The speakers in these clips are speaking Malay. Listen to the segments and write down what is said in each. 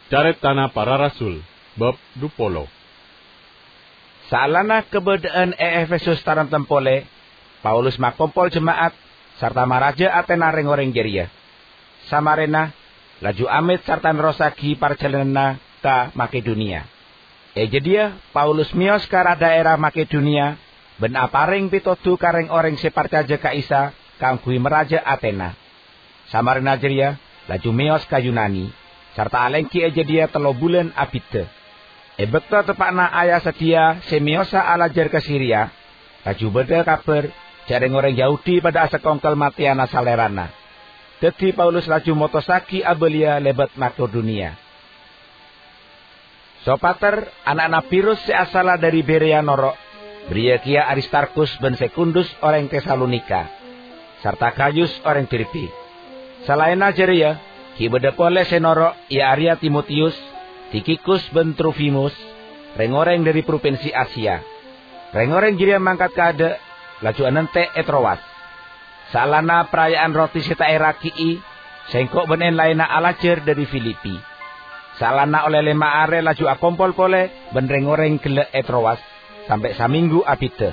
Caritana para Rasul, bab 20. Salana kebedaan Efesus taran tempole, Paulus makompol jemaat, sarta maraja Athena reng-oreng jeria. Samarena, laju amit sarta nerosagi parjalanana ka Makedonia. Dia, Paulus mios kara daerah Makedonia, ben aparing pitodu kareng oreng separcaja ka Isa, kangkui meraja Athena. Samarena jeria, laju mios ka Yunani, sarta alengki dia 3 bulan abite. Bekta tepakna ayah setia semiosa alajar ke Syria, laju beda kabar jareng orang Yahudi pada asa kongkel matiana salerana. Dadi Paulus laju motosaki abelia lebat Makedonia. Sopater anak-anak Pirus seasala dari Berea norok, bria kia Aristarkus ben Sekundus orang Tesalonika, sarta Gayus orang Filipi. Selain ajaria, ki beda pole senorok ia Arya Timotius, Tikikus ben Trofimus, reng-oreng dari provinsi Asia. Reng-oreng jiria mangkat kade, laju anente Etrowas. Salana perayaan roti seta erakii, sengkok benen laina alajer dari Filipi. Salana oleh 5 are laju akompol pole, ben reng-oreng gele Etrowas, sampai saminggu abite.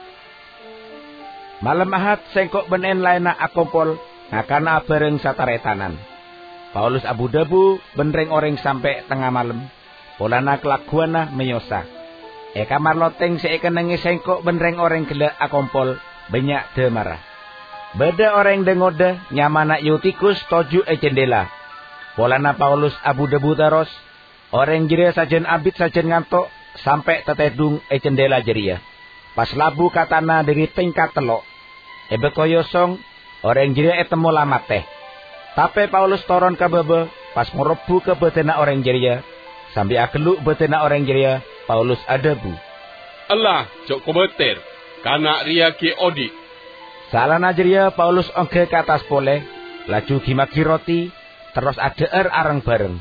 Malam Ahad sengkok benen laina akompol, ngakana bareng sataretanan. Paulus Abu Dabu benreng orang sampai tengah malam. Polana kelakuana menyosa. Kamar loteng seekenengi sengkok benreng orang gila akompol banyak demarah. Beda orang dengode nyamana Eutikus toju jendela. Polana Paulus Abu Dabu taros. Orang jeria sajen abid sajen ngantok sampai tetedung jendela jeria. Pas labu katana dari tingkat telok. Bekoyosong orang jeria etemo lamate. Tapi Paulus toron ke bebe, pas merebu ke betena orang jeria, sambil akeluk betena orang jeria, Paulus adabu. Allah, jok kobeter, kana ria ki odi. Salana jeria Paulus ongke ke atas pole, laju gimaki roti, terus adeer areng bareng.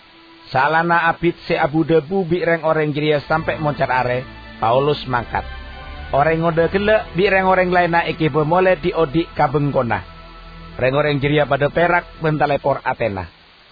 Salana abid se Abu Dabu bireng orang jeria sampai moncar are, Paulus mangkat. Orang ngode gelek bireng orang lainna iki bemole di odi kabengkona. Reng-oreng jeria pada perak bentalepor Athena.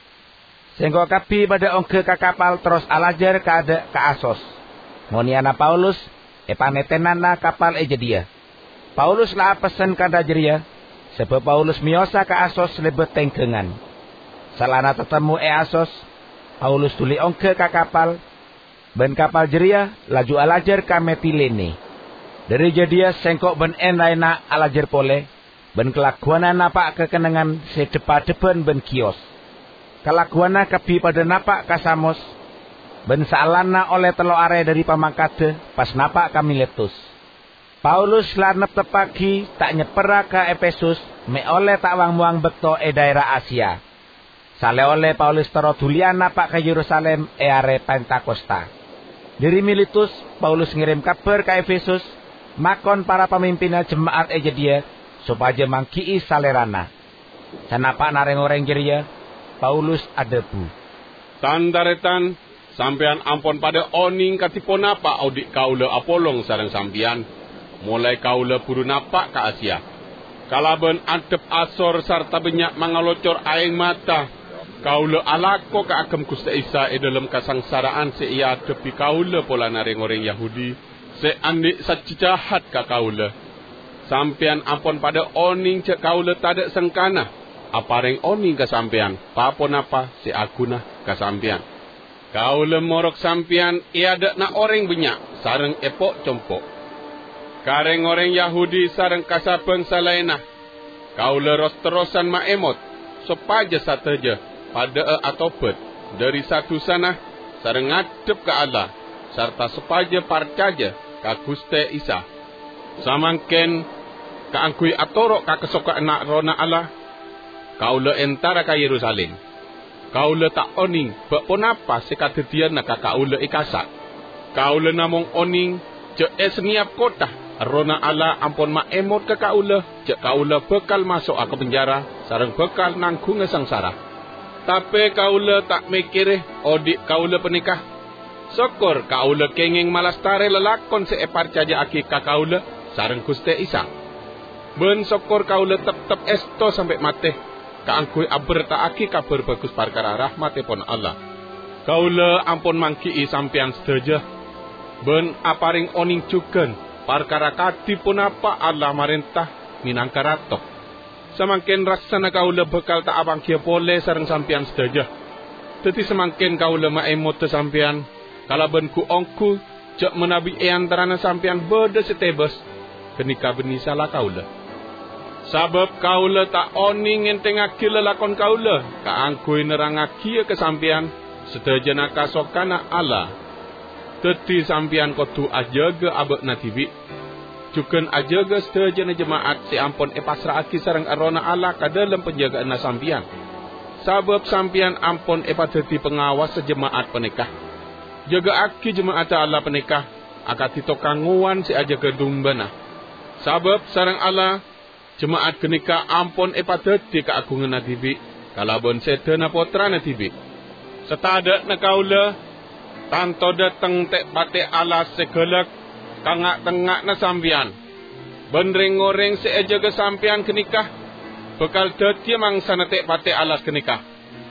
Sengko kapi pada ongke ke kapal terus alajar kada ke Asos. Moniana Paulus panetenana kapal dia. Paulus lah pesen kada jeria, sebab Paulus miosa ke Asos lebet tengkengan. Salana tetemu Asos, Paulus tuli ongke ke kapal, ben kapal jeria laju alajar ke Metilene. Dari jedia sengkok ben laina alajar pole. Ben kelakuana napak kekenangan sedepa-depan ben kios. Kelakuana kebi pada napak kasamos. Ben salana oleh telo are dari pamangkade pas napak kami letus. Paulus lanep tepagi tak nyepera ke Efesus me oleh tak wang-wang bekto daerah Asia. Sale oleh Paulus tero dulian napak ke Yerusalem are Pentakosta. Dari Miletus Paulus ngirim kabar ke Efesus makon para pemimpinnya jemaat dia supaya mangkii salerana. Sanapa nareng-oreng jeria, Paulus adabu. Tandaretan, sampean ampon pada oning katipon apa audik kaula apolong sareng sampian. Mulai kaula puru napak ke Asia. Kalaben adep asor sarta banyak mangalocor aing mata. Kaula alako ke agam Gusti Isa dalam kasangsaraan se ia adepi kaula pola nareng-oreng Yahudi. Se andik sacijahat ke kaula. Sampian ampon pada oning cek kaula tadak sengkana. Apareng oning ke sampian. Papon apa si aguna ke sampian. Kaula morok sampian ia ada na orang banyak. Sareng epok compok. Kareng orang Yahudi sareng kasabeng salainah. Kaula ros-terosan maemot. Sopaja sateja pada atau bet. Dari satu sana sareng ngadep ke Allah. Sarta sepaja parcaja ke Gusti Isa. Samangken kaangkui atorok ka kesoka anak rona Allah. Kaula entara ka Yerusalem. Kaula tak oning bepon apa sekadedian na kaula ikasak. Kaula namong oning je esniap kota rona Allah ampon maemot ke kaula je kaula bekal masuk ke penjara sareng bekal nanggung sangsara. Tapi kaula tak mikir odik kaula penikah. Syukur kaula kenging malastare lelakon seeparcaja aki ka kaula sareng Gusti Isa. Ben syukur kaula tetep esto sampai mate. Kaangkui aber taaki kabar bagus perkara rahmatipun Allah. Kaula ampun mangkii sampean sedaja. Ben aparing oning cuken perkara kati pun apa Allah marentah minangka ratok. Semangkin raksana kaula bekal tak abang kia pole sareng sampean sedaja. Teti semangkin kaula maemot sampean kalaben ku ongku cek menabi antarana sampean beda setebes kenika beni salah kaula. Sabab kaula tak oning ngentengaki lelakon kaula kaangkui nerangaki ke sampean sedajana kasokana Allah. Teti sampean kotu ajaga abek natibi. Cuken ajaga sedajana jemaat si ampun pasraaki sareng arona Allah ka dalam penjagaan sampean. Sabab sampean ampun pateti pengawas sejemaat penikah. Jaga aki jemaat Allah penikah akati tokanguan si ajaga dumbana. Sabab sareng Allah jemaat kenika ampun pateti keagungan natibi kalabon sedana potra natibi. Setadak na kaula tanto dateng tek pate Allah segelak kangak tengak na sampian. Benring ngoreng seajaga sampian kenikah bekal dati mangsa na tek pate Allah kenikah.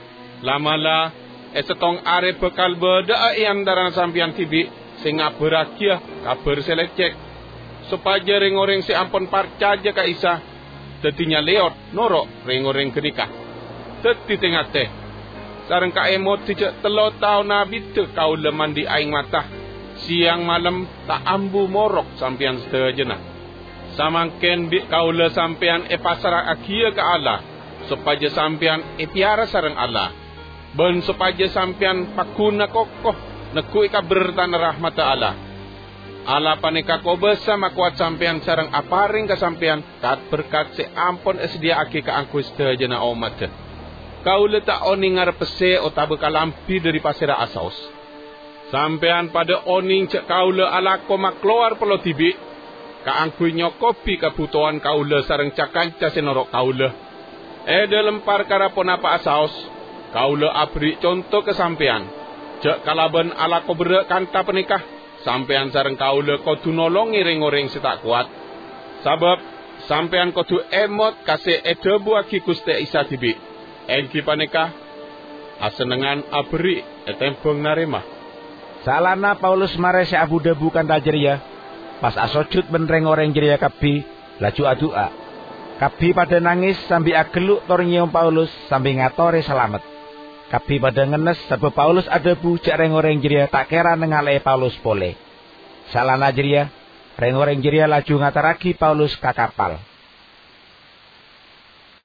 Lamala setong are bekal beda antara sampian tibi singa berakia kabar selecek supaya ring-oreng si ampun parcaja ka isa tetinya leot norok ring-oreng kenikah. Teti tengah teh sareng ka emot tidak telo tau nabi te kau leman di aing mata siang malam tak ambu morok sampian sedajana. Samangken di kaula sampean pasara akia ke Allah supaya sampean piara sareng Allah. Ben supaya sampean pakuna kokoh nekui ka bertan rahmat Allah. Allah paneka ko bersama kuat sampean sareng aparing ka sampean kat berkat se ampun sediaake ka angku sedajana umat. Kaula tak oning ngarepese otabe kalampi dari pasira asaus. Sampean pada oning cek kaula alako makluar pelo tibi kaangkui nyokopi kebutuhan kaula sareng cakanca senorok kaula. Dalam perkara pun apa asaus kaula abri contoh ke sampean. Cek kalaban alako berak kanta penikah sampean sareng kaula kudu nolongi ring-oreng setak kuat. Sabab sampean kudu emot kasih edebu aki Gusti Isa tibi. Engki panikah asenengan abri etempong narema. Salana Paulus mare si Abu Debu kan tajeria. Pas asojud benreng orang jeria kabi laju adua. Kabi pada nangis sambil ageluk tor nyium Paulus sambil ngatore selamat. Kabi pada ngenes sebab Paulus adebu cek reng orang jeria tak kera nengale Paulus pole. Salana jeria reng orang jeria laju ngataraki Paulus ka kapal.